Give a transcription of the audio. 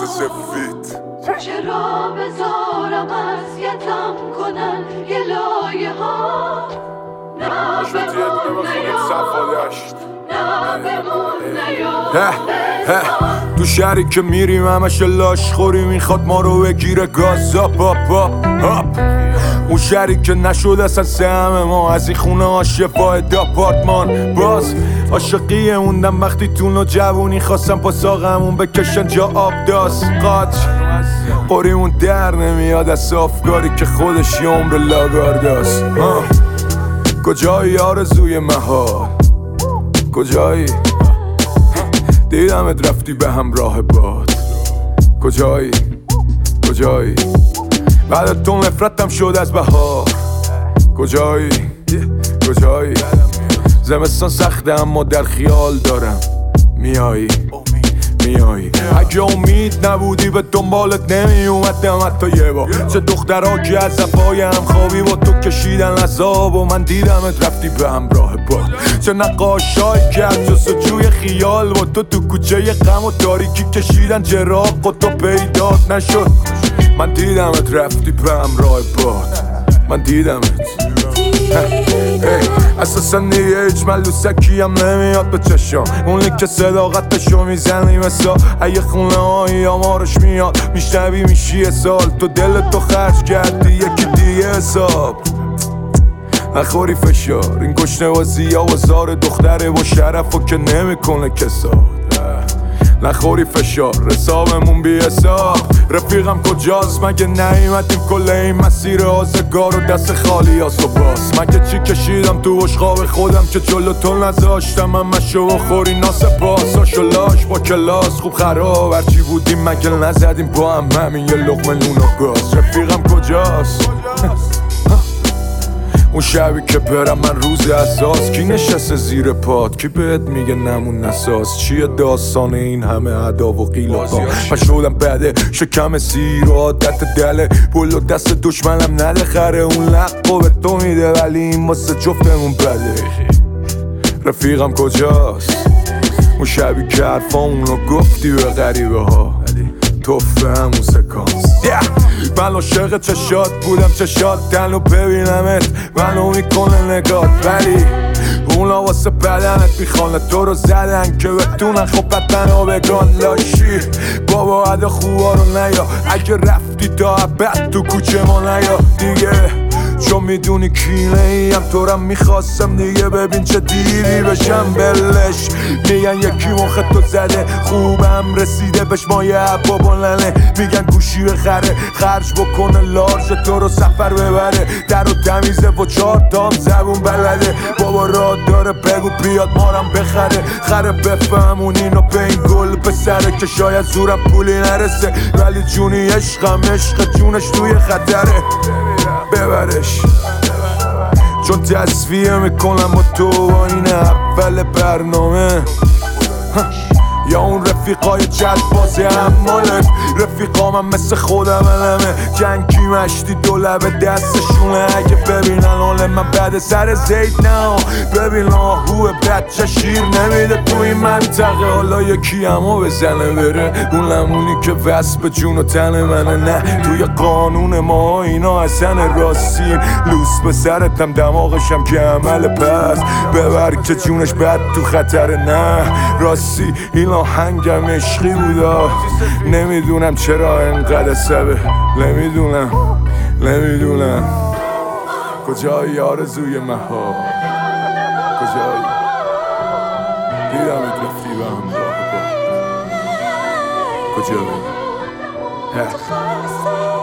سفید. چرا بذارم اذیتم کنن یه لایه ها، نه بمون نه بمون تو شهری که میریم همش لاش خوری میخواد ما رو بگیره گاز هاپ هاپ هاپ. اون شهری که نشد اصلا سهم ما از این خونه ها شفاه داپارتمان. باز عاشقی موندم وقتی تو جوونی خواستم پا ساقمون بکشن جا آب داست قاچ قوریمون در نمیاد از صافگاری که خودش یه عمر لاگارداست. کجایی آرزوی مهار کجایی؟ دیدمت رفتی به همراه باد کجایی؟ کجایی؟ بعد تو نفرتم شد از بهار کجایی؟ کجایی؟ زمستان سخته اما در خیال دارم میایی میایی. اگه امید نبودی به دنبالت نمی اومدم حتی یه بار. چه دخترها که از زفای هم خوابی با تو کشیدن عذاب و من دیدمت رفتی به همراه باد. چه نقاشایی که از جستجوی خیال با تو کوچه غم و تاریکی کشیدن جراق و تو پیدات نشد. من دیدمت رفتی به همراه باد من دیدمت. اساسا دیگه هیچ ملوسکی هم نمیاد به چشم. اونی که صداقتشو میزنی مثال اگه خونه هایی آمارش میاد میشنوی میشی یه سال. تو دلتو خرج کردی یکی دیگه حساب نخوری فشار. این گشنه بازی ها و زار دختره با شرف و که نمیکنه کساد. نخوری فشار حسابمون بی حساب. رفیقم کجاست مگه نیومدیم کل این مسیر آزگار و دست خالی هاست و باز. مگه چی کشیدم تو اشغاب خودم که جلو تو نذاشتم همشو و خوری ناسپاس. آشولاش با کلاس خوب خراب هرچی بودیم مگه نزدیم با هم همین یه لقمه نون و گاز. رفیقم کجاست؟ اون شبی که برم من روز اساس کی نشسته زیر پاد کی بهت میگه نمون نساز. چیه داستان این همه ادا و قیل و پا؟ من شدم بده شکم سیر و عادت دله پل و دست دشمنم نده خره. اون لقو به تو میده ولی این واسه جفتمون بده. رفیقم کجاست؟ اون شبی که حرفامونو گفتی به غریبه ها توفه همون سکانس. من عاشق چشات بودم چشات تنو ببینمت منو میکنه نگات ولی اونا واسه بدنت میخوانه تو رو زدن که بتونن خب بدن بگان لاشی. بابا عدا خوبا رو نیا اگه رفتی تا ابد تو کوچه ما نیا دیگه چون میدونی کینه ایم تو رم میخواستم دیگه. ببین چه دیری بشم بلش میگن یکی مخ تو زده خوبم رسیده بهش مایه عبا بلنه. میگن گوشی بخره خرج بکنه لارج تو رو سفر ببره. در و تمیزه و 4 تام زبون بلده. بابا راه داره بگو بیاد مارم بخره. خره بفهمون اینو به این گل پسره که شاید زورم پولی نرسه ولی جونی عشقم عشق جونش توی خطره. ببرش چون تصفیه میکنم با تو با این اول برنامه. یا اون رفیقای جد بازی همالت رفیقامم مثل خودم علمه جنگی مشتی دو لبه دستشونه. اگه ببینن حال من بعد سر زید نه ببین آهوه بچه شیر نمیده تو این منطقه. حالا یکی همو بزنه بره اون لمونی که وصف به جون و تن منه. نه توی قانون ما اینا اصلا راستین لوس به سرتم دماغشم که عمل پس ببر که جونش بد تو خطره. نه راستی این آهنگم عشقی بودا نمیدونم چرا انقدر سبه نمیدونم کجایی آرزوی مهار کجایی؟ دیدمت رفتی به همراه با کجایی؟